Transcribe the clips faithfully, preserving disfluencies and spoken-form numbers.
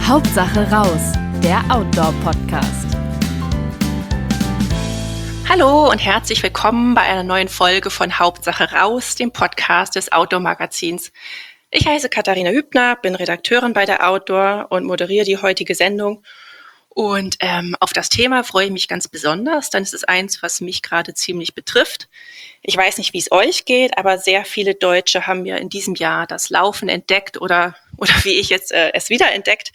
Hauptsache raus, der Outdoor-Podcast. Hallo und herzlich willkommen bei einer neuen Folge von Hauptsache raus, dem Podcast des Outdoor-Magazins. Ich heiße Katharina Hübner, bin Redakteurin bei der Outdoor und moderiere die heutige Sendung. Und ähm, auf das Thema freue ich mich ganz besonders, denn es ist eins, was mich gerade ziemlich betrifft. Ich weiß nicht, wie es euch geht, aber sehr viele Deutsche haben ja in diesem Jahr das Laufen entdeckt oder, oder wie ich jetzt äh, es wiederentdeckt.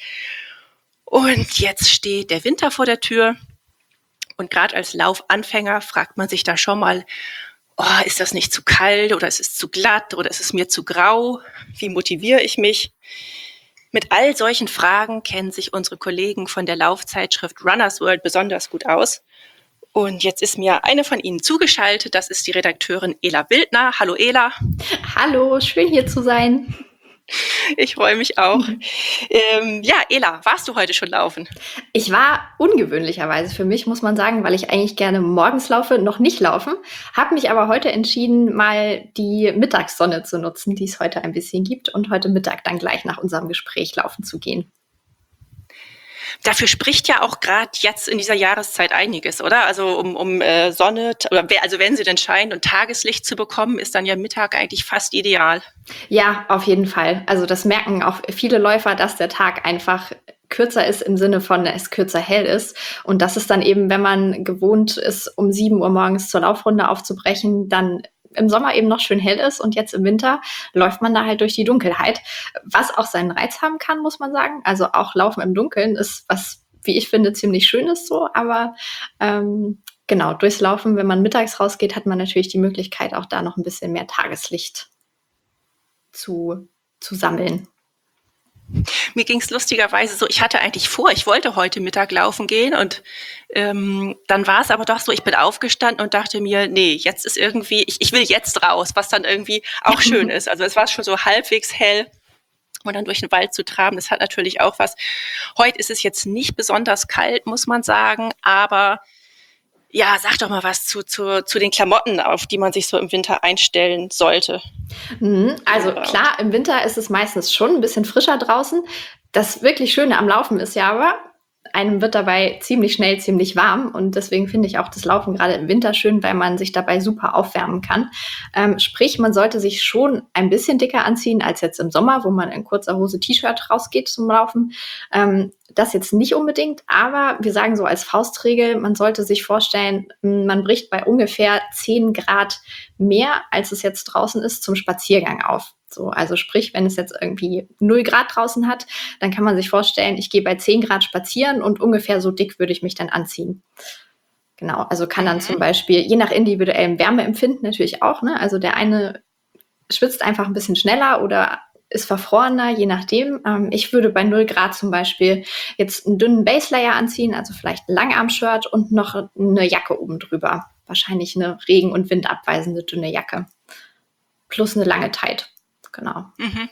Und jetzt steht der Winter vor der Tür. Und gerade als Laufanfänger fragt man sich da schon mal, oh, ist das nicht zu kalt oder ist es zu glatt oder ist es mir zu grau? Wie motiviere ich mich? Mit all solchen Fragen kennen sich unsere Kollegen von der Laufzeitschrift Runner's World besonders gut aus. Und jetzt ist mir eine von ihnen zugeschaltet, das ist die Redakteurin Ela Wildner. Hallo Ela. Hallo, schön hier zu sein. Ich freue mich auch. ähm, ja, Ela, warst du heute schon laufen? Ich war ungewöhnlicherweise für mich, muss man sagen, weil ich eigentlich gerne morgens laufe, noch nicht laufen. Habe mich aber heute entschieden, mal die Mittagssonne zu nutzen, die es heute ein bisschen gibt und heute Mittag dann gleich nach unserem Gespräch laufen zu gehen. Dafür spricht ja auch gerade jetzt in dieser Jahreszeit einiges, oder? Also um, um äh, Sonne, oder also wenn sie denn scheint und Tageslicht zu bekommen, ist dann ja Mittag eigentlich fast ideal. Ja, auf jeden Fall. Also das merken auch viele Läufer, dass der Tag einfach kürzer ist im Sinne von, es kürzer hell ist. Und das ist dann eben, wenn man gewohnt ist, um sieben Uhr morgens zur Laufrunde aufzubrechen, dann im Sommer eben noch schön hell ist und jetzt im Winter läuft man da halt durch die Dunkelheit, was auch seinen Reiz haben kann, muss man sagen. Also auch Laufen im Dunkeln ist was, wie ich finde, ziemlich Schönes so, aber ähm, genau, durchs Laufen, wenn man mittags rausgeht, hat man natürlich die Möglichkeit, auch da noch ein bisschen mehr Tageslicht zu, zu sammeln. Mir ging es lustigerweise so, ich hatte eigentlich vor, ich wollte heute Mittag laufen gehen und ähm, dann war es aber doch so, ich bin aufgestanden und dachte mir, nee, jetzt ist irgendwie, ich, ich will jetzt raus, was dann irgendwie auch schön ist. Also es war schon so halbwegs hell und dann durch den Wald zu traben, das hat natürlich auch was. Heute ist es jetzt nicht besonders kalt, muss man sagen, aber ja, sag doch mal was zu, zu, zu den Klamotten, auf die man sich so im Winter einstellen sollte. Also klar, im Winter ist es meistens schon ein bisschen frischer draußen. Das wirklich Schöne am Laufen ist ja aber, einem wird dabei ziemlich schnell ziemlich warm und deswegen finde ich auch das Laufen gerade im Winter schön, weil man sich dabei super aufwärmen kann. Ähm, sprich, man sollte sich schon ein bisschen dicker anziehen als jetzt im Sommer, wo man in kurzer Hose T-Shirt rausgeht zum Laufen. Ähm, das jetzt nicht unbedingt, aber wir sagen so als Faustregel, man sollte sich vorstellen, man bricht bei ungefähr zehn Grad mehr, als es jetzt draußen ist, zum Spaziergang auf. So, also sprich, wenn es jetzt irgendwie null Grad draußen hat, dann kann man sich vorstellen, ich gehe bei zehn Grad spazieren und ungefähr so dick würde ich mich dann anziehen. Genau, also kann dann zum Beispiel, je nach individuellem Wärmeempfinden natürlich auch, ne? Also der eine schwitzt einfach ein bisschen schneller oder ist verfrorener, je nachdem. Ähm, ich würde bei null Grad zum Beispiel jetzt einen dünnen Baselayer anziehen, also vielleicht ein Langarm-Shirt und noch eine Jacke oben drüber. Wahrscheinlich eine regen- und windabweisende dünne Jacke. Plus eine lange Tight. Genau. Mhm.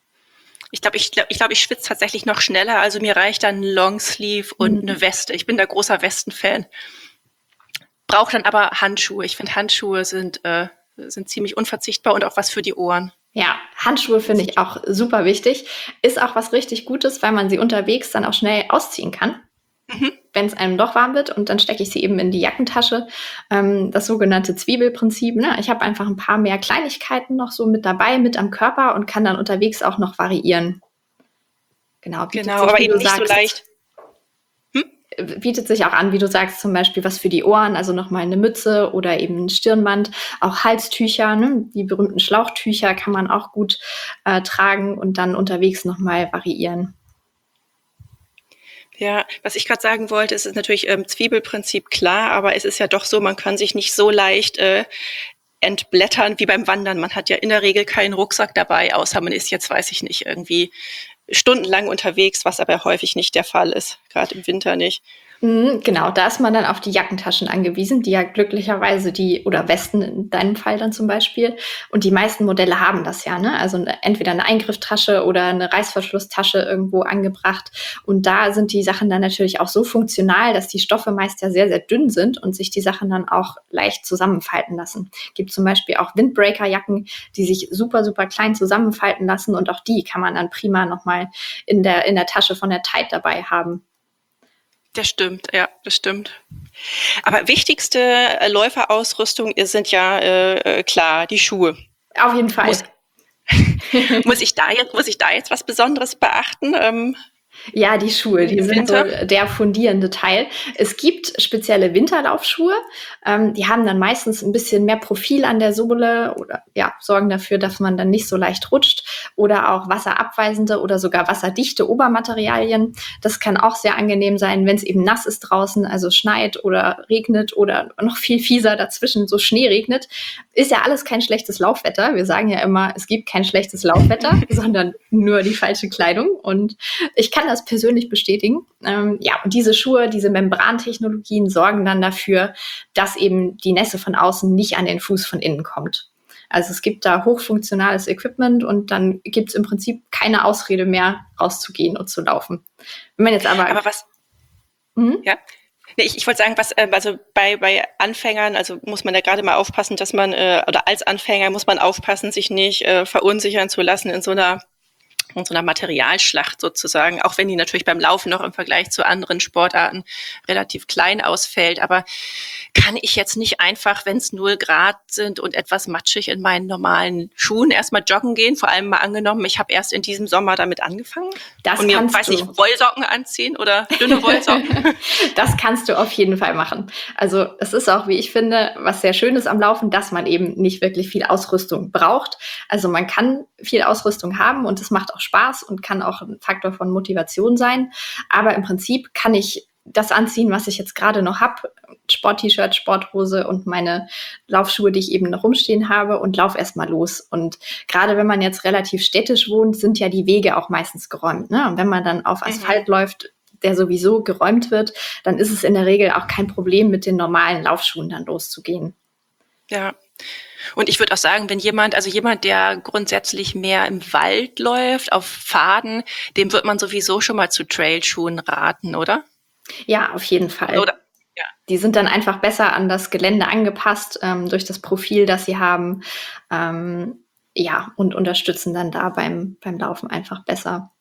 Ich glaube, ich, glaub, ich, glaub, ich schwitze tatsächlich noch schneller. Also mir reicht dann ein Longsleeve und mhm. eine Weste. Ich bin da großer Westen-Fan. Brauche dann aber Handschuhe. Ich finde, Handschuhe sind, äh, sind ziemlich unverzichtbar und auch was für die Ohren. Ja, Handschuhe finde ich auch super wichtig. Ist auch was richtig Gutes, weil man sie unterwegs dann auch schnell ausziehen kann. Mhm. Wenn es einem doch warm wird und dann stecke ich sie eben in die Jackentasche. Ähm, das sogenannte Zwiebelprinzip. Ne? Ich habe einfach ein paar mehr Kleinigkeiten noch so mit dabei, mit am Körper und kann dann unterwegs auch noch variieren. Genau, genau sich, aber eben nicht sagst, so leicht. Hm? Bietet sich auch an, wie du sagst, zum Beispiel was für die Ohren, also nochmal eine Mütze oder eben ein Stirnband, auch Halstücher, ne? Die berühmten Schlauchtücher kann man auch gut äh, tragen und dann unterwegs nochmal variieren. Ja, was ich gerade sagen wollte, ist, ist natürlich ähm, Zwiebelprinzip klar, aber es ist ja doch so, man kann sich nicht so leicht äh, entblättern wie beim Wandern. Man hat ja in der Regel keinen Rucksack dabei, außer man ist jetzt, weiß ich nicht, irgendwie stundenlang unterwegs, was aber häufig nicht der Fall ist, gerade im Winter nicht. Mhm, genau, da ist man dann auf die Jackentaschen angewiesen, die ja glücklicherweise die oder Westen in deinem Fall dann zum Beispiel. Und die meisten Modelle haben das ja, ne? Also ne, entweder eine Eingrifftasche oder eine Reißverschlusstasche irgendwo angebracht. Und da sind die Sachen dann natürlich auch so funktional, dass die Stoffe meist ja sehr, sehr dünn sind und sich die Sachen dann auch leicht zusammenfalten lassen. Gibt zum Beispiel auch Windbreaker-Jacken, die sich super, super klein zusammenfalten lassen. Und auch die kann man dann prima nochmal in der, in der Tasche von der Tide dabei haben. Das stimmt, ja, das stimmt. Aber wichtigste äh, Läuferausrüstung sind ja äh, klar die Schuhe. Auf jeden Fall. Muss, muss ich da jetzt, muss ich da jetzt was Besonderes beachten? Ähm, Ja, die Schuhe, die sind so Winter? der fundierende Teil. Es gibt spezielle Winterlaufschuhe, ähm, die haben dann meistens ein bisschen mehr Profil an der Sohle oder ja, sorgen dafür, dass man dann nicht so leicht rutscht oder auch wasserabweisende oder sogar wasserdichte Obermaterialien. Das kann auch sehr angenehm sein, wenn es eben nass ist draußen, also schneit oder regnet oder noch viel fieser dazwischen so Schnee regnet. Ist ja alles kein schlechtes Laufwetter. Wir sagen ja immer, es gibt kein schlechtes Laufwetter, sondern nur die falsche Kleidung. Und ich kann das persönlich bestätigen. Ähm, ja, und diese Schuhe, diese Membrantechnologien sorgen dann dafür, dass eben die Nässe von außen nicht an den Fuß von innen kommt. Also es gibt da hochfunktionales Equipment und dann gibt es im Prinzip keine Ausrede mehr, rauszugehen und zu laufen. Wenn man jetzt aber... Aber was... Mhm. Ja? Nee, ich, ich wollte sagen, was, äh, also bei, bei Anfängern, also muss man da gerade mal aufpassen, dass man, äh, oder als Anfänger muss man aufpassen, sich nicht äh, verunsichern zu lassen in so einer in so einer Materialschlacht sozusagen, auch wenn die natürlich beim Laufen noch im Vergleich zu anderen Sportarten relativ klein ausfällt. Aber kann ich jetzt nicht einfach, wenn es null Grad sind und etwas matschig in meinen normalen Schuhen erstmal joggen gehen? Vor allem mal angenommen, ich habe erst in diesem Sommer damit angefangen. Das und mir, kannst weiß du. nicht, Wollsocken anziehen oder dünne Wollsocken. Das kannst du auf jeden Fall machen. Also es ist auch, wie ich finde, was sehr schön ist am Laufen, dass man eben nicht wirklich viel Ausrüstung braucht. Also man kann viel Ausrüstung haben und es macht auch Spaß und kann auch ein Faktor von Motivation sein. Aber im Prinzip kann ich das anziehen, was ich jetzt gerade noch habe. Sport-T-Shirt, Sporthose und meine Laufschuhe, die ich eben noch rumstehen habe und lauf erst mal los. Und gerade wenn man jetzt relativ städtisch wohnt, sind ja die Wege auch meistens geräumt. Ne? Und wenn man dann auf Asphalt mhm. läuft, der sowieso geräumt wird, dann ist es in der Regel auch kein Problem, mit den normalen Laufschuhen dann loszugehen. Ja. Und ich würde auch sagen, wenn jemand, also jemand, der grundsätzlich mehr im Wald läuft, auf Pfaden, dem wird man sowieso schon mal zu Trailschuhen raten, oder? Ja, auf jeden Fall. Oder? Ja. Die sind dann einfach besser an das Gelände angepasst, ähm, durch das Profil, das sie haben. Ähm, ja, und unterstützen dann da beim, beim Laufen einfach besser.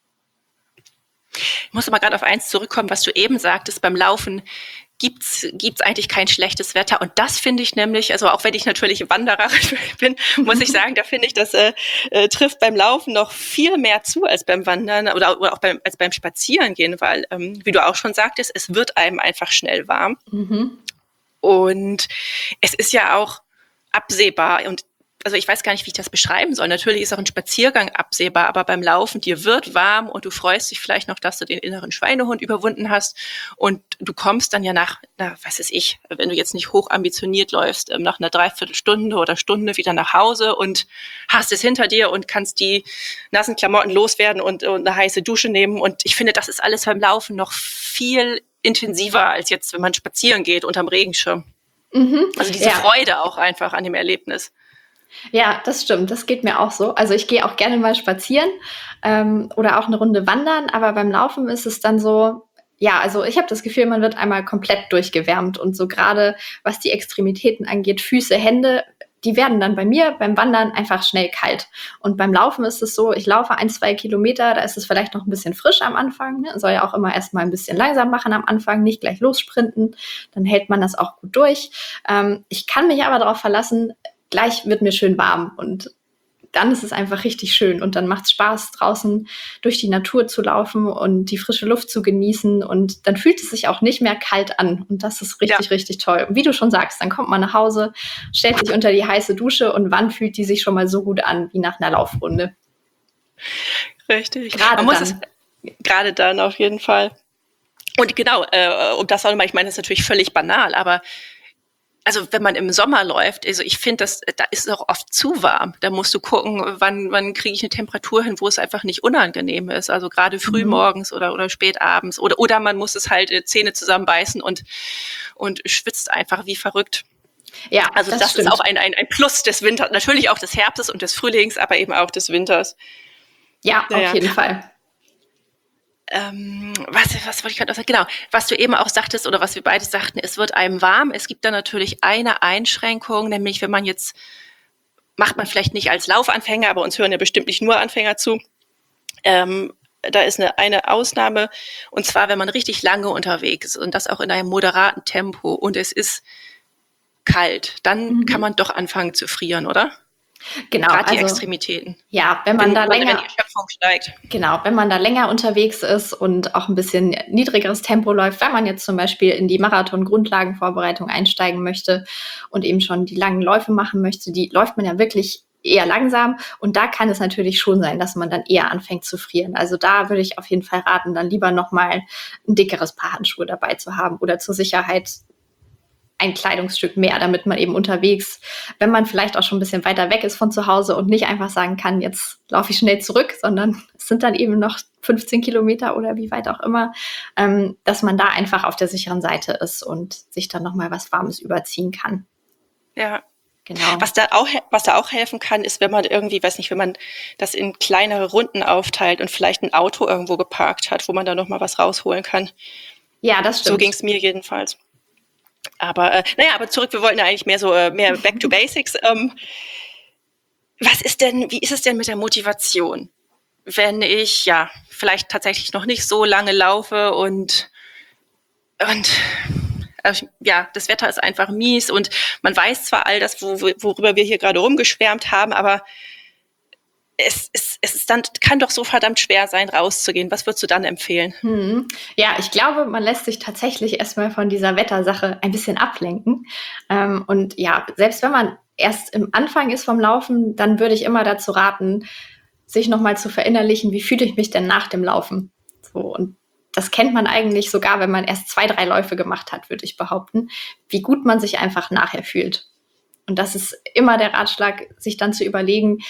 Ich muss aber gerade auf eins zurückkommen, was du eben sagtest, beim Laufen gibt's gibt's eigentlich kein schlechtes Wetter. Und das finde ich nämlich, also auch wenn ich natürlich Wandererin bin, muss ich sagen, da finde ich, das äh, äh, trifft beim Laufen noch viel mehr zu als beim Wandern oder, oder auch beim, als beim Spazierengehen, weil, ähm, wie du auch schon sagtest, es wird einem einfach schnell warm. Mhm. Und es ist ja auch absehbar und also ich weiß gar nicht, wie ich das beschreiben soll. Natürlich ist auch ein Spaziergang absehbar, aber beim Laufen, dir wird warm und du freust dich vielleicht noch, dass du den inneren Schweinehund überwunden hast und du kommst dann ja nach, na, was weiß ich, wenn du jetzt nicht hoch ambitioniert läufst, nach einer Dreiviertelstunde oder Stunde wieder nach Hause und hast es hinter dir und kannst die nassen Klamotten loswerden und, und eine heiße Dusche nehmen und ich finde, das ist alles beim Laufen noch viel intensiver als jetzt, wenn man spazieren geht unterm Regenschirm. Mhm. Also diese ja. Freude auch einfach an dem Erlebnis. Ja, das stimmt. Das geht mir auch so. Also ich gehe auch gerne mal spazieren ähm, oder auch eine Runde wandern, aber beim Laufen ist es dann so, ja, also ich habe das Gefühl, man wird einmal komplett durchgewärmt und so gerade was die Extremitäten angeht, Füße, Hände, die werden dann bei mir beim Wandern einfach schnell kalt. Und beim Laufen ist es so, ich laufe ein, zwei Kilometer, da ist es vielleicht noch ein bisschen frisch am Anfang. Ne? Soll ja auch immer erstmal ein bisschen langsam machen am Anfang, nicht gleich lossprinten. Dann hält man das auch gut durch. Ähm, ich kann mich aber darauf verlassen, gleich wird mir schön warm und dann ist es einfach richtig schön und dann macht es Spaß, draußen durch die Natur zu laufen und die frische Luft zu genießen und dann fühlt es sich auch nicht mehr kalt an und das ist richtig, ja. richtig toll. Und wie du schon sagst, dann kommt man nach Hause, stellt sich unter die heiße Dusche und wann fühlt die sich schon mal so gut an wie nach einer Laufrunde? Richtig. Gerade man muss dann. Es, gerade dann auf jeden Fall. Und genau, äh, um das auch nochmal, ich meine, das ist natürlich völlig banal, aber also wenn man im Sommer läuft, also ich finde, das da ist es auch oft zu warm. Da musst du gucken, wann wann kriege ich eine Temperatur hin, wo es einfach nicht unangenehm ist. Also gerade früh Mhm. morgens oder oder spät abends oder oder man muss es halt äh, Zähne zusammenbeißen und und schwitzt einfach wie verrückt. Ja, Also das das ist stimmt. auch ein ein ein Plus des Winters, natürlich auch des Herbstes und des Frühlings, aber eben auch des Winters. Ja, Ja, auf ja. jeden Fall. Ähm, was, was wollte ich gerade noch sagen? Genau, was du eben auch sagtest oder was wir beide sagten, es wird einem warm. Es gibt da natürlich eine Einschränkung, nämlich wenn man jetzt, macht man vielleicht nicht als Laufanfänger, aber uns hören ja bestimmt nicht nur Anfänger zu. Ähm, da ist eine, eine Ausnahme, und zwar, wenn man richtig lange unterwegs ist und das auch in einem moderaten Tempo und es ist kalt, dann Mhm. kann man doch anfangen zu frieren, oder? Genau, Gerade die also Extremitäten. ja, wenn man Wenn, da oder wenn länger die Erschöpfung steigt. Genau, wenn man da länger unterwegs ist und auch ein bisschen niedrigeres Tempo läuft, wenn man jetzt zum Beispiel in die Marathon-Grundlagenvorbereitung einsteigen möchte und eben schon die langen Läufe machen möchte, die läuft man ja wirklich eher langsam und da kann es natürlich schon sein, dass man dann eher anfängt zu frieren. Also da würde ich auf jeden Fall raten, dann lieber nochmal ein dickeres Paar Handschuhe dabei zu haben oder zur Sicherheit ein Kleidungsstück mehr, damit man eben unterwegs, wenn man vielleicht auch schon ein bisschen weiter weg ist von zu Hause und nicht einfach sagen kann, jetzt laufe ich schnell zurück, sondern es sind dann eben noch fünfzehn Kilometer oder wie weit auch immer, ähm, dass man da einfach auf der sicheren Seite ist und sich dann nochmal was Warmes überziehen kann. Ja. Genau. Was da auch, was da auch helfen kann, ist, wenn man irgendwie, weiß nicht, wenn man das in kleinere Runden aufteilt und vielleicht ein Auto irgendwo geparkt hat, wo man da noch mal was rausholen kann. Ja, das stimmt. So ging es mir jedenfalls. Aber äh, naja, aber zurück, wir wollten ja eigentlich mehr so äh, mehr back to basics. Ähm, was ist denn, wie ist es denn mit der Motivation, wenn ich ja vielleicht tatsächlich noch nicht so lange laufe und und äh, ja, das Wetter ist einfach mies und man weiß zwar all das, wo, worüber wir hier gerade rumgeschwärmt haben, aber es, es, es ist dann, kann doch so verdammt schwer sein, rauszugehen. Was würdest du dann empfehlen? Hm. Ja, ich glaube, man lässt sich tatsächlich erstmal von dieser Wettersache ein bisschen ablenken. Ähm, und ja, selbst wenn man erst im Anfang ist vom Laufen, dann würde ich immer dazu raten, sich nochmal zu verinnerlichen, wie fühle ich mich denn nach dem Laufen? So, und das kennt man eigentlich sogar, wenn man erst zwei, drei Läufe gemacht hat, würde ich behaupten, wie gut man sich einfach nachher fühlt. Und das ist immer der Ratschlag, sich dann zu überlegen,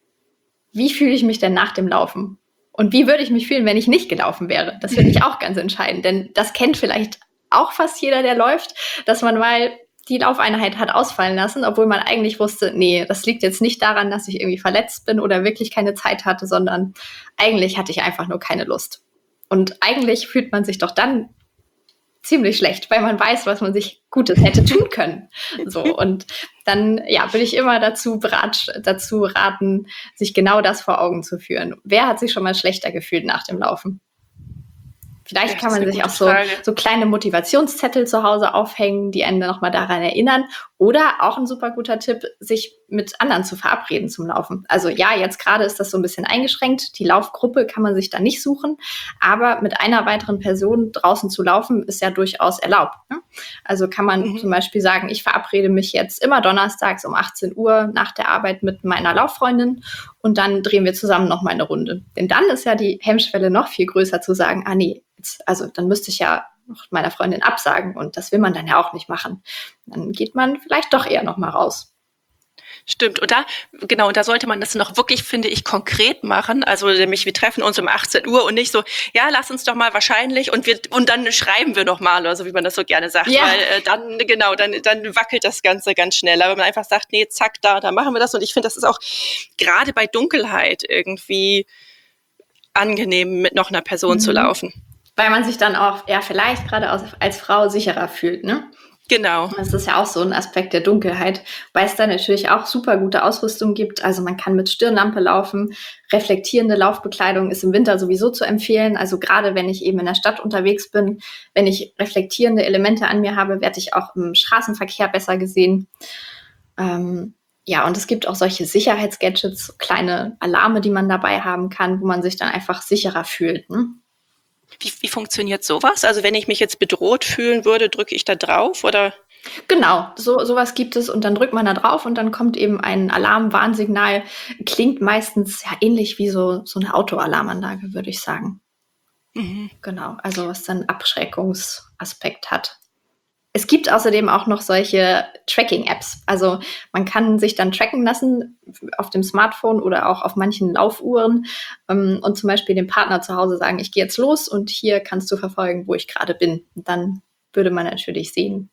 wie fühle ich mich denn nach dem Laufen? Und wie würde ich mich fühlen, wenn ich nicht gelaufen wäre? Das finde ich auch ganz entscheidend, denn das kennt vielleicht auch fast jeder, der läuft, dass man mal die Laufeinheit hat ausfallen lassen, obwohl man eigentlich wusste, nee, das liegt jetzt nicht daran, dass ich irgendwie verletzt bin oder wirklich keine Zeit hatte, sondern eigentlich hatte ich einfach nur keine Lust. Und eigentlich fühlt man sich doch dann ziemlich schlecht, weil man weiß, was man sich Gutes hätte tun können. So, und dann ja, will ich immer dazu, berat, dazu raten, sich genau das vor Augen zu führen. Wer hat sich schon mal schlechter gefühlt nach dem Laufen? Vielleicht Ja, kann das ist man eine sich auch gute so, Frage. so kleine Motivationszettel zu Hause aufhängen, die einen dann nochmal daran erinnern. Oder auch ein super guter Tipp, sich mit anderen zu verabreden zum Laufen. Also ja, jetzt gerade ist das so ein bisschen eingeschränkt. Die Laufgruppe kann man sich da nicht suchen. Aber mit einer weiteren Person draußen zu laufen, ist ja durchaus erlaubt. Ne? Also kann man Mhm. zum Beispiel sagen, ich verabrede mich jetzt immer donnerstags um achtzehn Uhr nach der Arbeit mit meiner Lauffreundin und dann drehen wir zusammen nochmal eine Runde. Denn dann ist ja die Hemmschwelle noch viel größer zu sagen, ah nee, jetzt, also dann müsste ich ja noch meiner Freundin absagen und das will man dann ja auch nicht machen. Dann geht man vielleicht doch eher nochmal raus. Stimmt. Und da, genau, und da sollte man das noch wirklich, finde ich, konkret machen. Also nämlich, wir treffen uns um achtzehn Uhr und nicht so, ja, lass uns doch mal wahrscheinlich und wir und dann schreiben wir noch mal oder so, wie man das so gerne sagt. Ja. Weil äh, dann, genau, dann, dann wackelt das Ganze ganz schnell. Aber wenn man einfach sagt, nee, zack, da, da machen wir das. Und ich finde, das ist auch gerade bei Dunkelheit irgendwie angenehm, mit noch einer Person Mhm. zu laufen. Weil man sich dann auch, ja, vielleicht gerade als, als Frau sicherer fühlt, ne? Genau. Das ist ja auch so ein Aspekt der Dunkelheit, weil es da natürlich auch super gute Ausrüstung gibt. Also man kann mit Stirnlampe laufen. Reflektierende Laufbekleidung ist im Winter sowieso zu empfehlen. Also gerade wenn ich eben in der Stadt unterwegs bin, wenn ich reflektierende Elemente an mir habe, werde ich auch im Straßenverkehr besser gesehen. Ähm, ja, und es gibt auch solche Sicherheitsgadgets, so kleine Alarme, die man dabei haben kann, wo man sich dann einfach sicherer fühlt. Ne? Wie, wie funktioniert sowas? Also wenn ich mich jetzt bedroht fühlen würde, drücke ich da drauf oder? Genau, so sowas gibt es und dann drückt man da drauf und dann kommt eben ein Alarm-Warnsignal. Klingt meistens ja ähnlich wie so, so eine Autoalarmanlage, würde ich sagen. Mhm. Genau, also was dann Abschreckungsaspekt hat. Es gibt außerdem auch noch solche Tracking-Apps. Also man kann sich dann tracken lassen auf dem Smartphone oder auch auf manchen Laufuhren ähm, und zum Beispiel dem Partner zu Hause sagen, ich gehe jetzt los und hier kannst du verfolgen, wo ich gerade bin. Und dann würde man natürlich sehen,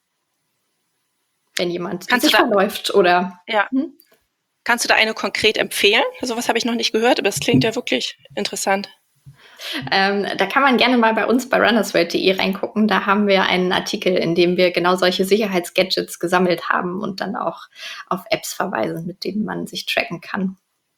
wenn jemand Kannst sich du da, verläuft oder... ja. Hm? Kannst du da eine konkret empfehlen? Sowas habe ich noch nicht gehört, aber das klingt ja wirklich interessant. Ähm, da kann man gerne mal bei uns bei runnersworld punkt de reingucken. Da haben wir einen Artikel, in dem wir genau solche Sicherheitsgadgets gesammelt haben und dann auch auf Apps verweisen, mit denen man sich tracken kann.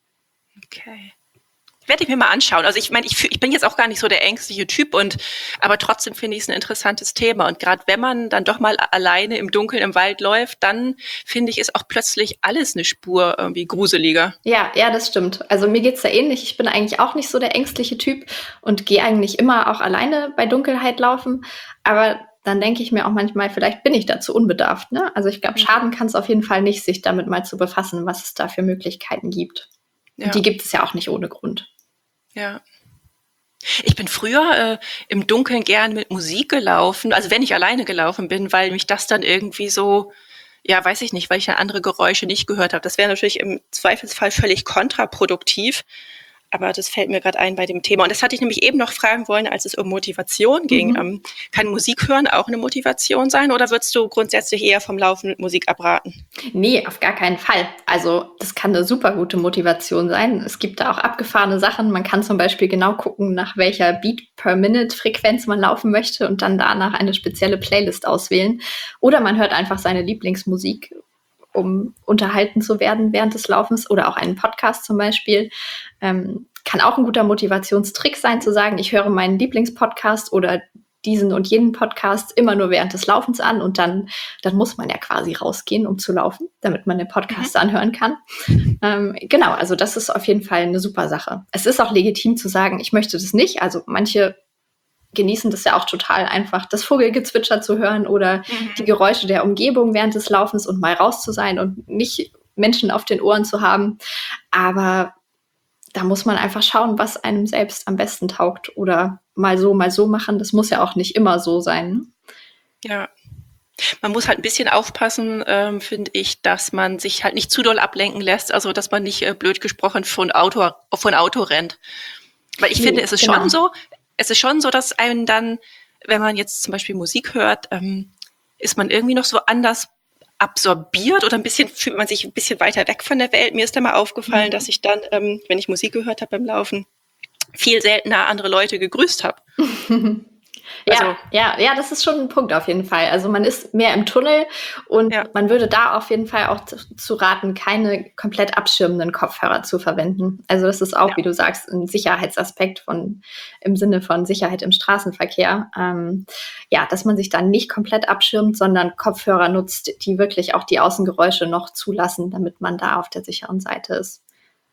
Okay. Werde ich mir mal anschauen. Also ich meine, ich, ich bin jetzt auch gar nicht so der ängstliche Typ, und aber trotzdem finde ich es ein interessantes Thema. Und gerade wenn man dann doch mal alleine im Dunkeln im Wald läuft, dann finde ich, ist auch plötzlich alles eine Spur irgendwie gruseliger. Ja, ja, das stimmt. Also mir geht's da ähnlich. Ich bin eigentlich auch nicht so der ängstliche Typ und gehe eigentlich immer auch alleine bei Dunkelheit laufen. Aber dann denke ich mir auch manchmal, vielleicht bin ich dazu unbedarft. Ne? Also ich glaube, schaden kann es auf jeden Fall nicht, sich damit mal zu befassen, was es da für Möglichkeiten gibt. Ja. Und die gibt es ja auch nicht ohne Grund. Ja. Ich bin früher äh, im Dunkeln gern mit Musik gelaufen, also wenn ich alleine gelaufen bin, weil mich das dann irgendwie so, ja, weiß ich nicht, weil ich dann andere Geräusche nicht gehört habe. Das wäre natürlich im Zweifelsfall völlig kontraproduktiv, aber das fällt mir gerade ein bei dem Thema. Und das hatte ich nämlich eben noch fragen wollen, als es um Motivation ging. Mhm. Ähm, kann Musik hören auch eine Motivation sein, oder würdest du grundsätzlich eher vom Laufen mit Musik abraten? Nee, auf gar keinen Fall. Also das kann eine super gute Motivation sein. Es gibt da auch abgefahrene Sachen. Man kann zum Beispiel genau gucken, nach welcher Beat-per-Minute-Frequenz man laufen möchte und dann danach eine spezielle Playlist auswählen. Oder man hört einfach seine Lieblingsmusik, um unterhalten zu werden während des Laufens, oder auch einen Podcast zum Beispiel. Ähm, kann auch ein guter Motivationstrick sein, zu sagen, ich höre meinen Lieblingspodcast oder diesen und jenen Podcast immer nur während des Laufens an, und dann, dann muss man ja quasi rausgehen, um zu laufen, damit man den Podcast mhm. anhören kann. Ähm, genau, also das ist auf jeden Fall eine super Sache. Es ist auch legitim zu sagen, ich möchte das nicht. Also manche genießen das ja auch total, einfach das Vogelgezwitscher zu hören oder mhm. die Geräusche der Umgebung während des Laufens und mal raus zu sein und nicht Menschen auf den Ohren zu haben. Aber da muss man einfach schauen, was einem selbst am besten taugt, oder mal so, mal so machen. Das muss ja auch nicht immer so sein. Ja. Man muss halt ein bisschen aufpassen, ähm, finde ich, dass man sich halt nicht zu doll ablenken lässt, also dass man nicht, äh, blöd gesprochen, von Auto, von Auto rennt. Weil ich nee, finde, es ist genau. schon so, es ist schon so, dass einen dann, wenn man jetzt zum Beispiel Musik hört, ähm, ist man irgendwie noch so anders absorbiert, oder ein bisschen fühlt man sich ein bisschen weiter weg von der Welt. Mir ist da mal aufgefallen, mhm. dass ich dann, ähm, wenn ich Musik gehört habe beim Laufen, viel seltener andere Leute gegrüßt habe. Also, ja, ja, ja, das ist schon ein Punkt auf jeden Fall. Also man ist mehr im Tunnel, und ja. man würde da auf jeden Fall auch zu, zu raten, keine komplett abschirmenden Kopfhörer zu verwenden. Also das ist auch, ja. wie du sagst, ein Sicherheitsaspekt von, im Sinne von Sicherheit im Straßenverkehr. Ähm, ja, dass man sich dann nicht komplett abschirmt, sondern Kopfhörer nutzt, die wirklich auch die Außengeräusche noch zulassen, damit man da auf der sicheren Seite ist.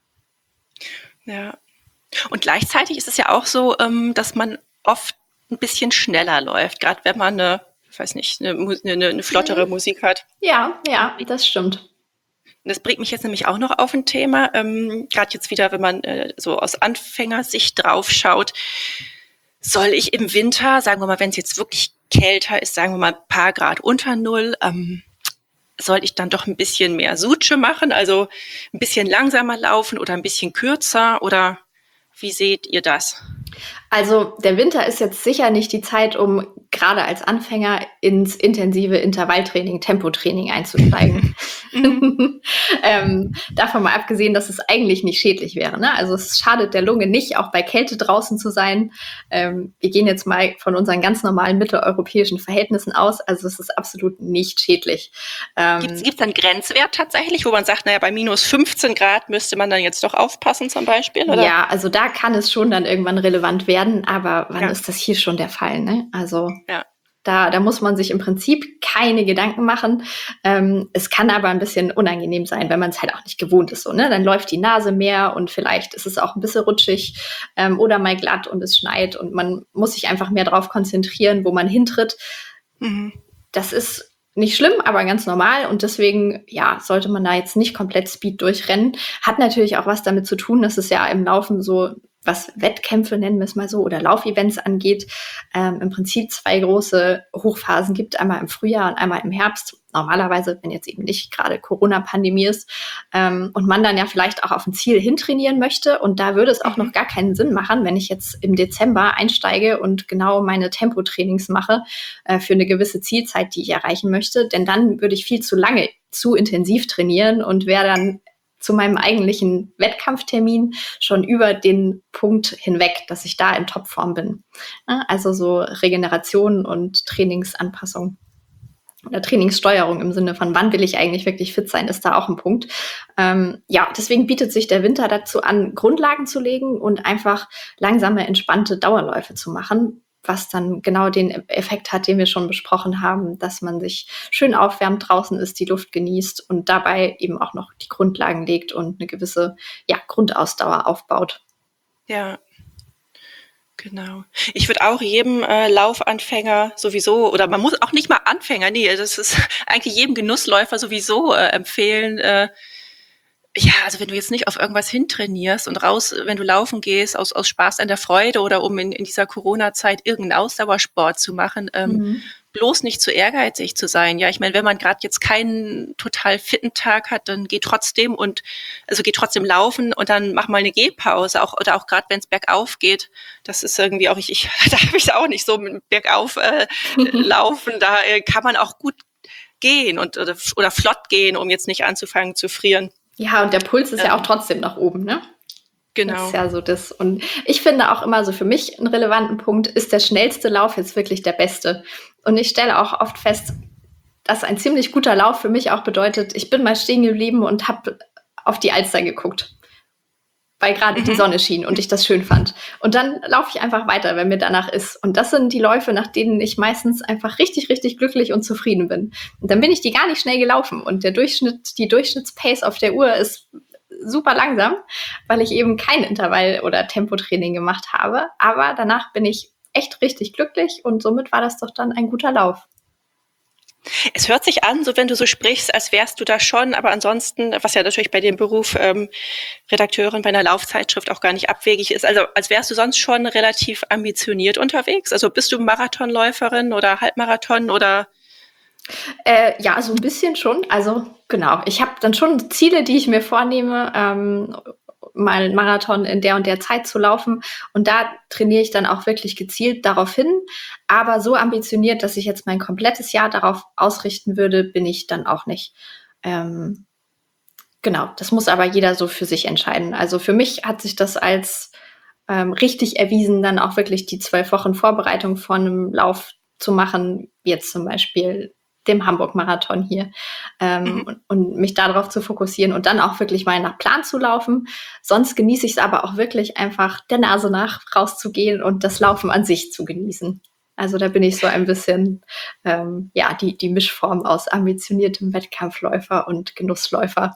Ja. Und gleichzeitig ist es ja auch so, ähm, dass man oft ein bisschen schneller läuft, gerade wenn man eine, ich weiß nicht, eine, eine, eine flottere mhm. Musik hat. Ja, ja, das stimmt. Das bringt mich jetzt nämlich auch noch auf ein Thema, ähm, gerade jetzt wieder, wenn man äh, so aus Anfängersicht drauf schaut. Soll ich im Winter, sagen wir mal, wenn es jetzt wirklich kälter ist, sagen wir mal ein paar Grad unter Null, ähm, soll ich dann doch ein bisschen mehr Sutsche machen, also ein bisschen langsamer laufen oder ein bisschen kürzer, oder wie seht ihr das? Also der Winter ist jetzt sicher nicht die Zeit, um gerade als Anfänger ins intensive Intervalltraining, Tempotraining einzusteigen. ähm, davon mal abgesehen, dass es eigentlich nicht schädlich wäre. Ne? Also es schadet der Lunge nicht, auch bei Kälte draußen zu sein. Ähm, wir gehen jetzt mal von unseren ganz normalen mitteleuropäischen Verhältnissen aus. Also es ist absolut nicht schädlich. Ähm, Gibt es einen Grenzwert tatsächlich, wo man sagt, naja, bei minus fünfzehn Grad müsste man dann jetzt doch aufpassen zum Beispiel? Oder? Ja, also da kann es schon dann irgendwann relevant werden. Aber wann ja. ist das hier schon der Fall? Ne? Also ja. da, da muss man sich im Prinzip keine Gedanken machen. Ähm, es kann aber ein bisschen unangenehm sein, wenn man es halt auch nicht gewohnt ist. So, ne? Dann läuft die Nase mehr und vielleicht ist es auch ein bisschen rutschig ähm, oder mal glatt und es schneit und man muss sich einfach mehr darauf konzentrieren, wo man hintritt. Mhm. Das ist nicht schlimm, aber ganz normal, und deswegen, ja, sollte man da jetzt nicht komplett Speed durchrennen. Hat natürlich auch was damit zu tun, dass es ja im Laufen so was Wettkämpfe, nennen wir es mal so, oder Laufevents angeht, ähm, im Prinzip zwei große Hochphasen gibt, einmal im Frühjahr und einmal im Herbst. Normalerweise, wenn jetzt eben nicht gerade Corona-Pandemie ist ähm, und man dann ja vielleicht auch auf ein Ziel hintrainieren möchte. Und da würde es auch noch gar keinen Sinn machen, wenn ich jetzt im Dezember einsteige und genau meine Tempotrainings mache äh, für eine gewisse Zielzeit, die ich erreichen möchte. Denn dann würde ich viel zu lange, zu intensiv trainieren und wäre dann zu meinem eigentlichen Wettkampftermin schon über den Punkt hinweg, dass ich da in Topform bin. Also so Regeneration und Trainingsanpassung oder Trainingssteuerung im Sinne von, wann will ich eigentlich wirklich fit sein, ist da auch ein Punkt. Ähm, ja, deswegen bietet sich der Winter dazu an, Grundlagen zu legen und einfach langsame, entspannte Dauerläufe zu machen, was dann genau den Effekt hat, den wir schon besprochen haben, dass man sich schön aufwärmt, draußen ist, die Luft genießt und dabei eben auch noch die Grundlagen legt und eine gewisse ja, Grundausdauer aufbaut. Ja, genau. Ich würde auch jedem äh, Laufanfänger sowieso, oder man muss auch nicht mal Anfänger, nee, das ist eigentlich jedem Genussläufer sowieso äh, empfehlen, äh, ja, also wenn du jetzt nicht auf irgendwas hintrainierst und raus, wenn du laufen gehst, aus, aus Spaß an der Freude oder um in, in dieser Corona-Zeit irgendeinen Ausdauersport zu machen, ähm, mhm. bloß nicht zu ehrgeizig zu sein. Ja, ich meine, wenn man gerade jetzt keinen total fitten Tag hat, dann geht trotzdem und also geht trotzdem laufen und dann mach mal eine Gehpause, auch oder auch gerade wenn es bergauf geht. Das ist irgendwie auch ich, ich da habe ich es auch nicht so mit bergauf äh, laufen. Da äh, kann man auch gut gehen und oder, oder flott gehen, um jetzt nicht anzufangen zu frieren. Ja, und der Puls ist ja, ja auch trotzdem nach oben, ne? Genau. Das ist ja so das. Und ich finde auch immer so für mich einen relevanten Punkt, ist der schnellste Lauf jetzt wirklich der beste? Und ich stelle auch oft fest, dass ein ziemlich guter Lauf für mich auch bedeutet, ich bin mal stehen geblieben und habe auf die Alster geguckt, weil gerade mhm. die Sonne schien und ich das schön fand. Und dann laufe ich einfach weiter, wenn mir danach ist. Und das sind die Läufe, nach denen ich meistens einfach richtig, richtig glücklich und zufrieden bin. Und dann bin ich die gar nicht schnell gelaufen. Und der Durchschnitt, die Durchschnittspace auf der Uhr ist super langsam, weil ich eben kein Intervall- oder Tempotraining gemacht habe. Aber danach bin ich echt richtig glücklich und somit war das doch dann ein guter Lauf. Es hört sich an, so wenn du so sprichst, als wärst du da schon, aber ansonsten, was ja natürlich bei dem Beruf ähm, Redakteurin bei einer Laufzeitschrift auch gar nicht abwegig ist, also als wärst du sonst schon relativ ambitioniert unterwegs. Also bist du Marathonläuferin oder Halbmarathon oder? Äh, ja, so ein bisschen schon. Also genau, ich habe dann schon Ziele, die ich mir vornehme, ähm, mal einen Marathon in der und der Zeit zu laufen. Und da trainiere ich dann auch wirklich gezielt darauf hin. Aber so ambitioniert, dass ich jetzt mein komplettes Jahr darauf ausrichten würde, bin ich dann auch nicht. Ähm, genau, das muss aber jeder so für sich entscheiden. Also für mich hat sich das als ähm, richtig erwiesen, dann auch wirklich die zwölf Wochen Vorbereitung vor einem Lauf zu machen. Jetzt zum Beispiel dem Hamburg-Marathon hier ähm, mhm. und, und mich darauf zu fokussieren und dann auch wirklich mal nach Plan zu laufen. Sonst genieße ich es aber auch wirklich einfach der Nase nach rauszugehen und das Laufen an sich zu genießen. Also da bin ich so ein bisschen ähm, ja die, die Mischform aus ambitioniertem Wettkampfläufer und Genussläufer.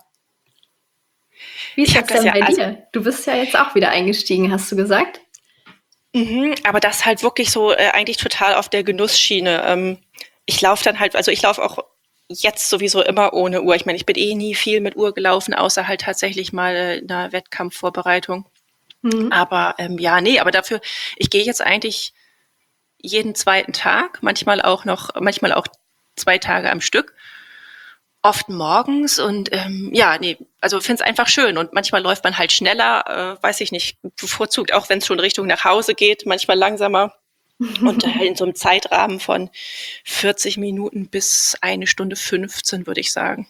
Wie ist das denn ja, bei also, dir? Du bist ja jetzt auch wieder eingestiegen, hast du gesagt? Mhm, aber das halt wirklich so äh, eigentlich total auf der Genussschiene. Ähm, Ich laufe dann halt, also ich laufe auch jetzt sowieso immer ohne Uhr. Ich meine, ich bin eh nie viel mit Uhr gelaufen, außer halt tatsächlich mal in einer Wettkampfvorbereitung. Mhm. Aber ähm, ja, nee, aber dafür, ich gehe jetzt eigentlich jeden zweiten Tag, manchmal auch noch, manchmal auch zwei Tage am Stück, oft morgens und ähm, ja, nee, also finde es einfach schön und manchmal läuft man halt schneller, äh, weiß ich nicht, bevorzugt auch, wenn es schon Richtung nach Hause geht, manchmal langsamer. Und in so einem Zeitrahmen von vierzig Minuten bis eine Stunde fünfzehn, würde ich sagen.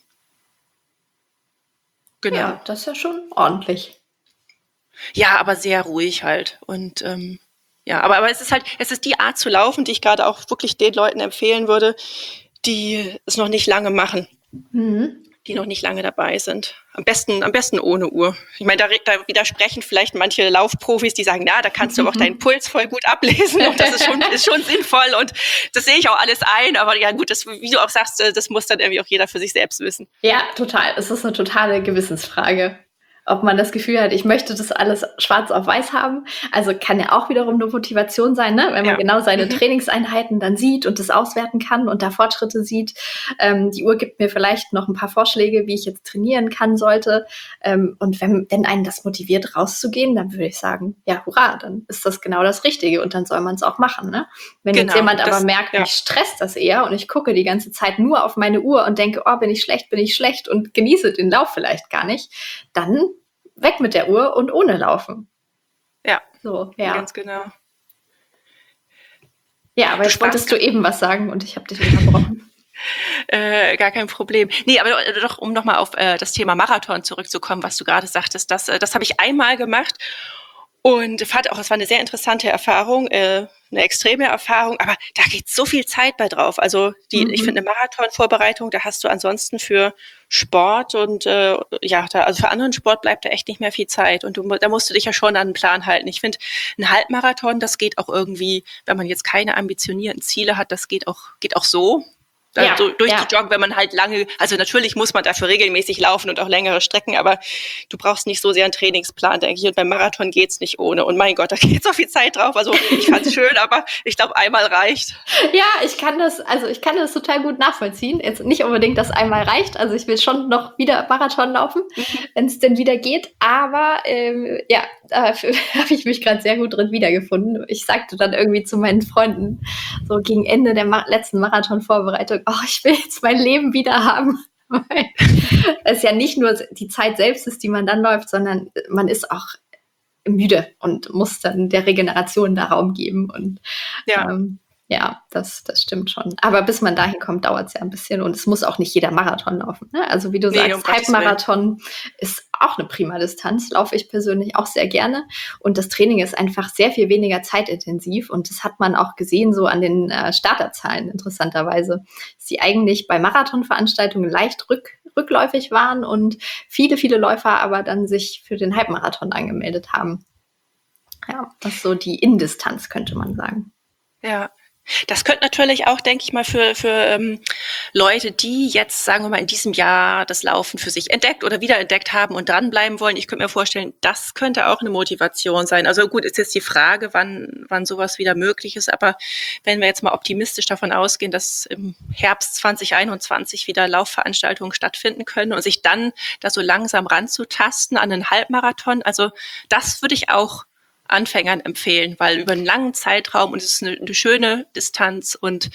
Genau. Ja, das ist ja schon ordentlich. Ja, aber sehr ruhig halt. Und ähm, ja, aber, aber es ist halt, es ist die Art zu laufen, die ich gerade auch wirklich den Leuten empfehlen würde, die es noch nicht lange machen. Mhm. Die noch nicht lange dabei sind. Am besten, am besten ohne Uhr. Ich meine, da, da widersprechen vielleicht manche Laufprofis, die sagen, na, da kannst du auch deinen Puls voll gut ablesen und das ist schon, ist schon sinnvoll und das sehe ich auch alles ein, aber ja gut, das, wie du auch sagst, das muss dann irgendwie auch jeder für sich selbst wissen. Ja, total. Es ist eine totale Gewissensfrage. ob man das Gefühl hat, ich möchte das alles schwarz auf weiß haben. Also kann ja auch wiederum eine Motivation sein, ne? Wenn man ja. genau seine mhm. Trainingseinheiten dann sieht und das auswerten kann und da Fortschritte sieht. Ähm, die Uhr gibt mir vielleicht noch ein paar Vorschläge, wie ich jetzt trainieren kann sollte. Ähm, und wenn, wenn einen das motiviert, rauszugehen, dann würde ich sagen, ja, hurra, dann ist das genau das Richtige und dann soll man es auch machen. Ne? Wenn genau, jetzt jemand das, aber merkt, ja. mich stresst das eher und ich gucke die ganze Zeit nur auf meine Uhr und denke, oh, bin ich schlecht, bin ich schlecht und genieße den Lauf vielleicht gar nicht, dann weg mit der Uhr und ohne Laufen. Ja, so, ja. ganz genau. Ja, aber jetzt wolltest du eben was sagen und ich habe dich unterbrochen. Äh, gar kein Problem. Nee, aber doch, um nochmal auf äh, das Thema Marathon zurückzukommen, was du gerade sagtest, das, äh, das habe ich einmal gemacht und fand auch, es war eine sehr interessante Erfahrung, äh, eine extreme Erfahrung, aber da geht so viel Zeit bei drauf. Also die, mhm. ich finde eine Marathon-Vorbereitung, da hast du ansonsten für Sport und äh, ja, da, also für anderen Sport bleibt da echt nicht mehr viel Zeit und du, da musst du dich ja schon an einen Plan halten. Ich finde, ein Halbmarathon, das geht auch irgendwie, wenn man jetzt keine ambitionierten Ziele hat, das geht auch, geht auch so. Ja, so durchzujoggen, ja. wenn man halt lange, also natürlich muss man dafür regelmäßig laufen und auch längere Strecken, aber du brauchst nicht so sehr einen Trainingsplan, denke ich. Und beim Marathon geht's nicht ohne. Und mein Gott, da geht so viel Zeit drauf. Also ich fand's schön, aber ich glaube, einmal reicht. Ja, ich kann das, also ich kann das total gut nachvollziehen. Jetzt nicht unbedingt, dass einmal reicht. Also ich will schon noch wieder Marathon laufen, mhm. wenn es denn wieder geht. Aber ähm, ja, da habe ich mich gerade sehr gut drin wiedergefunden. Ich sagte dann irgendwie zu meinen Freunden, so gegen Ende der Ma- letzten Marathon-Vorbereitung, oh, ich will jetzt mein Leben wieder haben. Weil es ja nicht nur die Zeit selbst ist, die man dann läuft, sondern man ist auch müde und muss dann der Regeneration da Raum geben. Und ja, ähm, ja das, das stimmt schon. Aber bis man dahin kommt, dauert es ja ein bisschen und es muss auch nicht jeder Marathon laufen. Ne? Also wie du nee, sagst, um Halbmarathon ist auch eine prima Distanz, laufe ich persönlich auch sehr gerne. Und das Training ist einfach sehr viel weniger zeitintensiv und das hat man auch gesehen so an den äh, Starterzahlen interessanterweise, dass die eigentlich bei Marathonveranstaltungen leicht rück, rückläufig waren und viele, viele Läufer aber dann sich für den Halbmarathon angemeldet haben. Ja, das ist so die Indistanz, könnte man sagen. Ja. Das könnte natürlich auch, denke ich mal, für, für ähm, Leute, die jetzt, sagen wir mal, in diesem Jahr das Laufen für sich entdeckt oder wiederentdeckt haben und dranbleiben wollen, ich könnte mir vorstellen, das könnte auch eine Motivation sein. Also gut, ist jetzt die Frage, wann, wann sowas wieder möglich ist, aber wenn wir jetzt mal optimistisch davon ausgehen, dass im Herbst zwanzig einundzwanzig wieder Laufveranstaltungen stattfinden können und sich dann da so langsam ranzutasten an einen Halbmarathon, also das würde ich auch Anfängern empfehlen, weil über einen langen Zeitraum und es ist eine, eine schöne Distanz und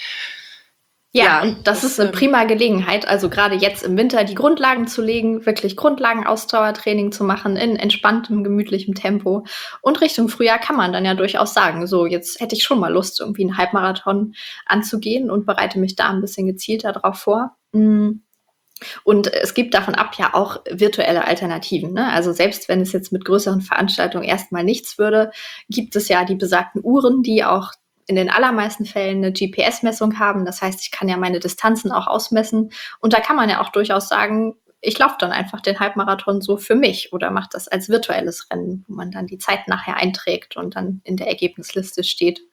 ja, ja, und das, das ist eine prima Gelegenheit, also gerade jetzt im Winter die Grundlagen zu legen, wirklich Grundlagen-Ausdauertraining zu machen in entspanntem, gemütlichem Tempo. Und Richtung Frühjahr kann man dann ja durchaus sagen, so jetzt hätte ich schon mal Lust, irgendwie einen Halbmarathon anzugehen und bereite mich da ein bisschen gezielter drauf vor. Mhm. Und es gibt davon ab ja auch virtuelle Alternativen. Ne? Also selbst wenn es jetzt mit größeren Veranstaltungen erstmal nichts würde, gibt es ja die besagten Uhren, die auch in den allermeisten Fällen eine G P S-Messung haben. Das heißt, ich kann ja meine Distanzen auch ausmessen. Und da kann man ja auch durchaus sagen, ich laufe dann einfach den Halbmarathon so für mich oder mache das als virtuelles Rennen, wo man dann die Zeit nachher einträgt und dann in der Ergebnisliste steht.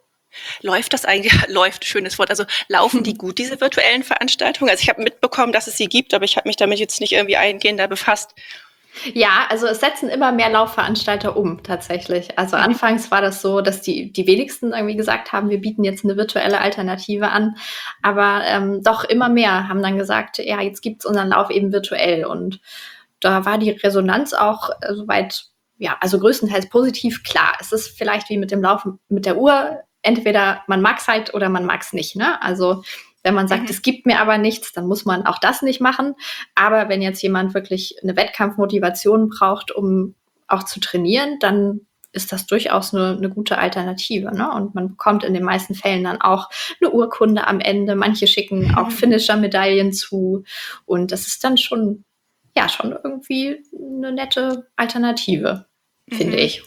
Läuft das eigentlich, läuft, schönes Wort, also laufen die gut, diese virtuellen Veranstaltungen? Also ich habe mitbekommen, dass es sie gibt, aber ich habe mich damit jetzt nicht irgendwie eingehender befasst. Ja, also es setzen immer mehr Laufveranstalter um, tatsächlich. Also mhm. anfangs war das so, dass die, die wenigsten irgendwie gesagt haben, wir bieten jetzt eine virtuelle Alternative an. Aber ähm, doch immer mehr haben dann gesagt, ja, jetzt gibt's unseren Lauf eben virtuell. Und da war die Resonanz auch äh, soweit, ja, also größtenteils positiv. Klar, es ist vielleicht wie mit dem Laufen mit der Uhr, entweder man mag's halt oder man mag's nicht, ne? Also wenn man sagt, mhm. es gibt mir aber nichts, dann muss man auch das nicht machen. Aber wenn jetzt jemand wirklich eine Wettkampfmotivation braucht, um auch zu trainieren, dann ist das durchaus eine, eine gute Alternative, ne? Und man bekommt in den meisten Fällen dann auch eine Urkunde am Ende. Manche schicken auch Finisher-Medaillen zu. Und das ist dann schon, ja, schon irgendwie eine nette Alternative, mhm. finde ich.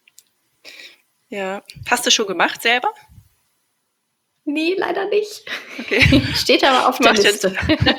Ja. Hast du schon gemacht selber? Nee, leider nicht. Okay. Steht aber auf der Liste.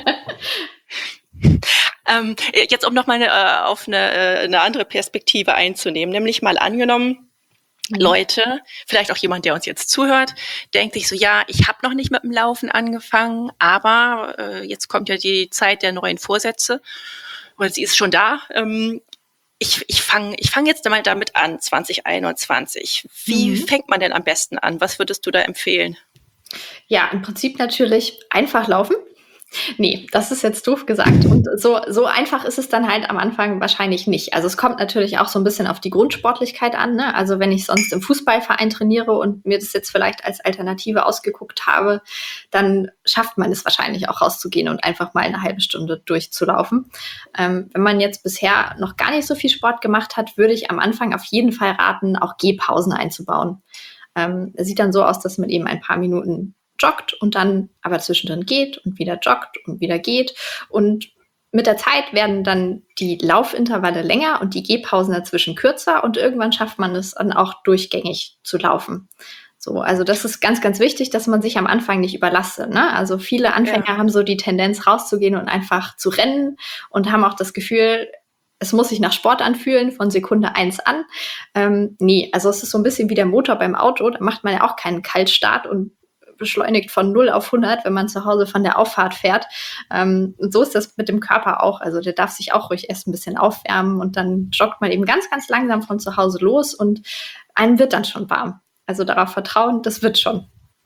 ähm, jetzt, um nochmal äh, auf eine, äh, eine andere Perspektive einzunehmen, nämlich mal angenommen, mhm. Leute, vielleicht auch jemand, der uns jetzt zuhört, denkt sich so, ja, ich habe noch nicht mit dem Laufen angefangen, aber äh, jetzt kommt ja die Zeit der neuen Vorsätze, oder sie ist schon da. Ähm, ich, ich fange ich fang jetzt mal damit an, zwanzig einundzwanzig. Wie Mhm. fängt man denn am besten an? Was würdest du da empfehlen? Ja, im Prinzip natürlich einfach laufen. Ne, das ist jetzt doof gesagt. Und so so einfach ist es dann halt am Anfang wahrscheinlich nicht. Also, es kommt natürlich auch so 'n bisschen auf die Grundsportlichkeit an, ne? Also, wenn ich sonst im Fußballverein trainiere und mir das jetzt vielleicht als Alternative ausgeguckt habe, dann schafft man es wahrscheinlich auch rauszugehen und einfach mal 'ne halbe Stunde durchzulaufen. Ähm, wenn man jetzt bisher noch gar nicht so viel Sport gemacht hat, würde ich am Anfang auf jeden Fall raten, auch Gehpausen einzubauen. Ähm, es sieht dann so aus, dass man eben ein paar Minuten joggt und dann aber zwischendrin geht und wieder joggt und wieder geht. Und mit der Zeit werden dann die Laufintervalle länger und die Gehpausen dazwischen kürzer und irgendwann schafft man es dann auch durchgängig zu laufen. So, also das ist ganz, ganz wichtig, dass man sich am Anfang nicht überlastet, ne? Also viele Anfänger Ja. haben so die Tendenz, rauszugehen und einfach zu rennen und haben auch das Gefühl, es muss sich nach Sport anfühlen von Sekunde eins an. Ähm, ne, also es ist so 'n bisschen wie der Motor beim Auto, da macht man ja auch keinen Kaltstart und beschleunigt von null auf hundert, wenn man zu Hause von der Auffahrt fährt. Ähm, und so ist das mit dem Körper auch. Also der darf sich auch ruhig erst ein bisschen aufwärmen und dann joggt man eben ganz, ganz langsam von zu Hause los und einem wird dann schon warm. Also darauf vertrauen, das wird schon.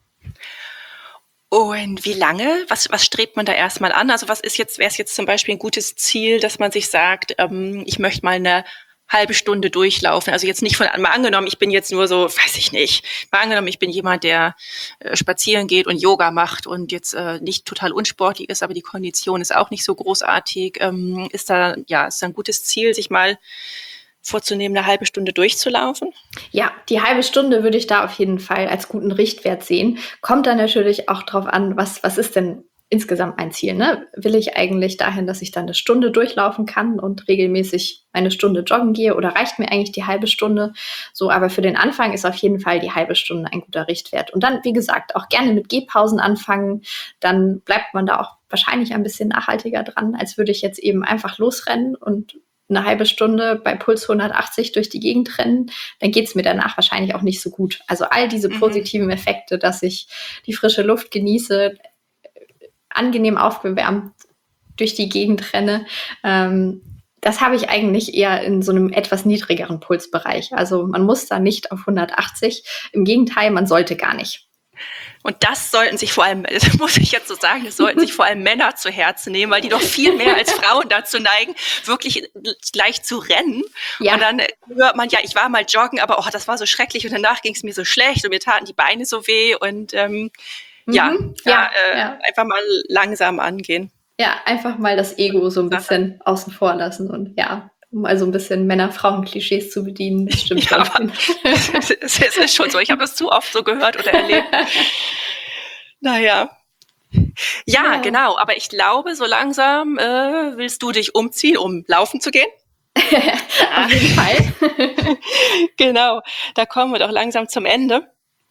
Und wie lange? Was, was strebt man da erstmal an? Also was ist jetzt, wäre es jetzt zum Beispiel ein gutes Ziel, dass man sich sagt, ähm, ich möchte mal eine halbe Stunde durchlaufen. Also jetzt nicht von, mal angenommen, ich bin jetzt nur so, weiß ich nicht, mal angenommen, ich bin jemand, der äh, spazieren geht und Yoga macht und jetzt äh, nicht total unsportlich ist, aber die Kondition ist auch nicht so großartig. Ähm, ist da, ja, ist da ein gutes Ziel, sich mal vorzunehmen, eine halbe Stunde durchzulaufen? Ja, die halbe Stunde würde ich da auf jeden Fall als guten Richtwert sehen. Kommt dann natürlich auch drauf an, was, was ist denn insgesamt mein Ziel, ne? Will ich eigentlich dahin, dass ich dann eine Stunde durchlaufen kann und regelmäßig eine Stunde joggen gehe oder reicht mir eigentlich die halbe Stunde? So, aber für den Anfang ist auf jeden Fall die halbe Stunde ein guter Richtwert. Und dann, wie gesagt, auch gerne mit Gehpausen anfangen. Dann bleibt man da auch wahrscheinlich ein bisschen nachhaltiger dran, als würde ich jetzt eben einfach losrennen und eine halbe Stunde bei Puls hundertachtzig durch die Gegend rennen, dann geht es mir danach wahrscheinlich auch nicht so gut. Also all diese Mhm. positiven Effekte, dass ich die frische Luft genieße, angenehm aufgewärmt durch die Gegend renne, ähm, das habe ich eigentlich eher in so einem etwas niedrigeren Pulsbereich. Also man muss da nicht auf hundertachtzig. Im Gegenteil, man sollte gar nicht. Und das sollten sich vor allem, das muss ich jetzt so sagen, das sollten sich vor allem Männer zu Herzen nehmen, weil die doch viel mehr als Frauen dazu neigen, wirklich gleich zu rennen. Ja. Und dann hört man, ja, ich war mal joggen, aber oh, das war so schrecklich und danach ging es mir so schlecht und mir taten die Beine so weh und ähm, Mhm. ja, da, Ja, äh, ja. einfach mal langsam angehen. Ja, einfach mal das Ego so ein bisschen außen vor lassen und ja, um mal so ein bisschen Männer-Frauen-Klischees zu bedienen. Das stimmt Ja, schon. aber es ist, es ist schon so. Ich habe das zu oft so gehört oder erlebt. Naja. Ja, Ja. genau. Aber ich glaube, so langsam äh, willst du dich umziehen, um laufen zu gehen. Auf jeden Fall. Genau. Da kommen wir doch langsam zum Ende.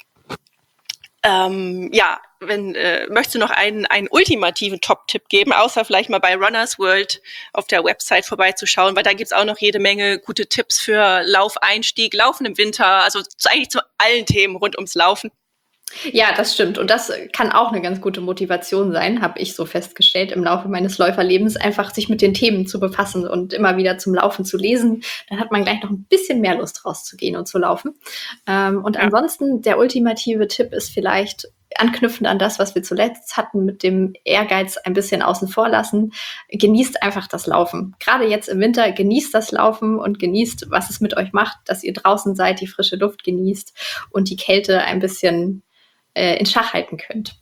Ähm, ja, wenn, äh, möchtest du noch einen, einen ultimativen Top-Tipp geben, außer vielleicht mal bei Runners World auf der Website vorbeizuschauen, weil da gibt's auch noch jede Menge gute Tipps für Laufeinstieg, Laufen im Winter, also zu, eigentlich zu allen Themen rund ums Laufen. Ja, das stimmt. Und das kann auch eine ganz gute Motivation sein, habe ich so festgestellt im Laufe meines Läuferlebens, einfach sich mit den Themen zu befassen und immer wieder zum Laufen zu lesen. Dann hat man gleich noch ein bisschen mehr Lust rauszugehen und zu laufen. Ähm, und Ja. ansonsten, der ultimative Tipp ist vielleicht anknüpfend an das, was wir zuletzt hatten, mit dem Ehrgeiz ein bisschen außen vor lassen. Genießt einfach das Laufen. Gerade jetzt im Winter, genießt das Laufen und genießt, was es mit euch macht, dass ihr draußen seid, die frische Luft genießt und die Kälte ein bisschen äh, in Schach halten könnt.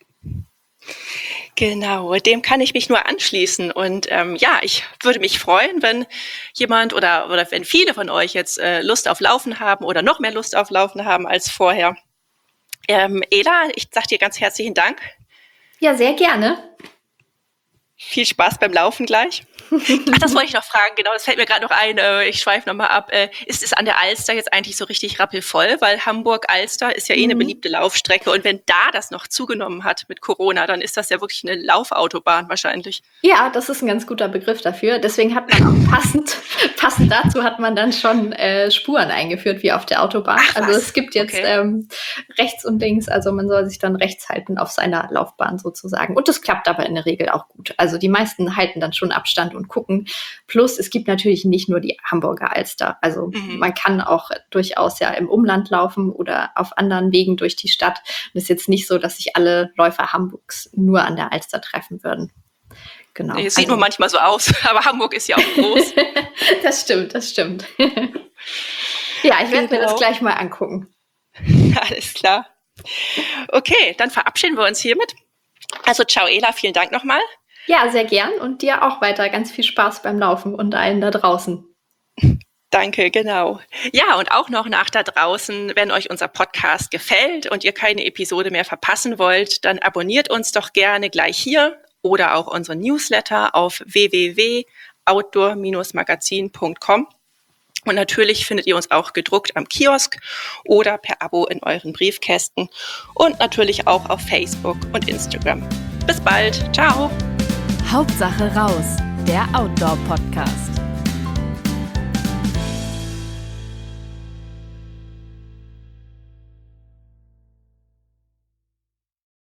Genau, dem kann ich mich nur anschließen. Und ähm, ja, ich würde mich freuen, wenn jemand oder, oder wenn viele von euch jetzt äh, Lust auf Laufen haben oder noch mehr Lust auf Laufen haben als vorher. Ähm, Ela, ich sage dir ganz herzlichen Dank. Ja, sehr gerne. Viel Spaß beim Laufen gleich. Ach, das wollte ich noch fragen, genau, das fällt mir gerade noch ein, äh, ich schweife nochmal ab. Äh, ist es an der Alster jetzt eigentlich so richtig rappelvoll? Weil Hamburg-Alster ist ja eh eine Mhm. beliebte Laufstrecke und wenn da das noch zugenommen hat mit Corona, dann ist das ja wirklich eine Laufautobahn wahrscheinlich. Ja, das ist ein ganz guter Begriff dafür. Deswegen hat man auch passend, passend dazu hat man dann schon äh, Spuren eingeführt, wie auf der Autobahn. Ach, also was? es gibt jetzt Okay. ähm, rechts und links, also man soll sich dann rechts halten auf seiner Laufbahn sozusagen. Und das klappt aber in der Regel auch gut. Also die meisten halten dann schon Abstand Zeit und gucken. Plus, es gibt natürlich nicht nur die Hamburger Alster. Also mhm. man kann auch durchaus ja im Umland laufen oder auf anderen Wegen durch die Stadt. Und es ist jetzt nicht so, dass sich alle Läufer Hamburgs nur an der Alster treffen würden. Genau. Nee, es sieht also, nur manchmal so aus, aber Hamburg ist ja auch groß. Das stimmt, das stimmt. Ja, ich werde genau. mir das gleich mal angucken. Alles klar. Okay, dann verabschieden wir uns hiermit. Also ciao Ela, vielen Dank nochmal. Ja, sehr gern und dir auch weiter ganz viel Spaß beim Laufen und allen da draußen. Danke, genau. Ja, und auch noch nach da draußen, wenn euch unser Podcast gefällt und ihr keine Episode mehr verpassen wollt, dann abonniert uns doch gerne gleich hier oder auch unseren Newsletter auf w w w punkt outdoor magazin punkt com. Und natürlich findet ihr uns auch gedruckt am Kiosk oder per Abo in euren Briefkästen und natürlich auch auf Facebook und Instagram. Bis bald. Ciao. Hauptsache raus, der Outdoor-Podcast.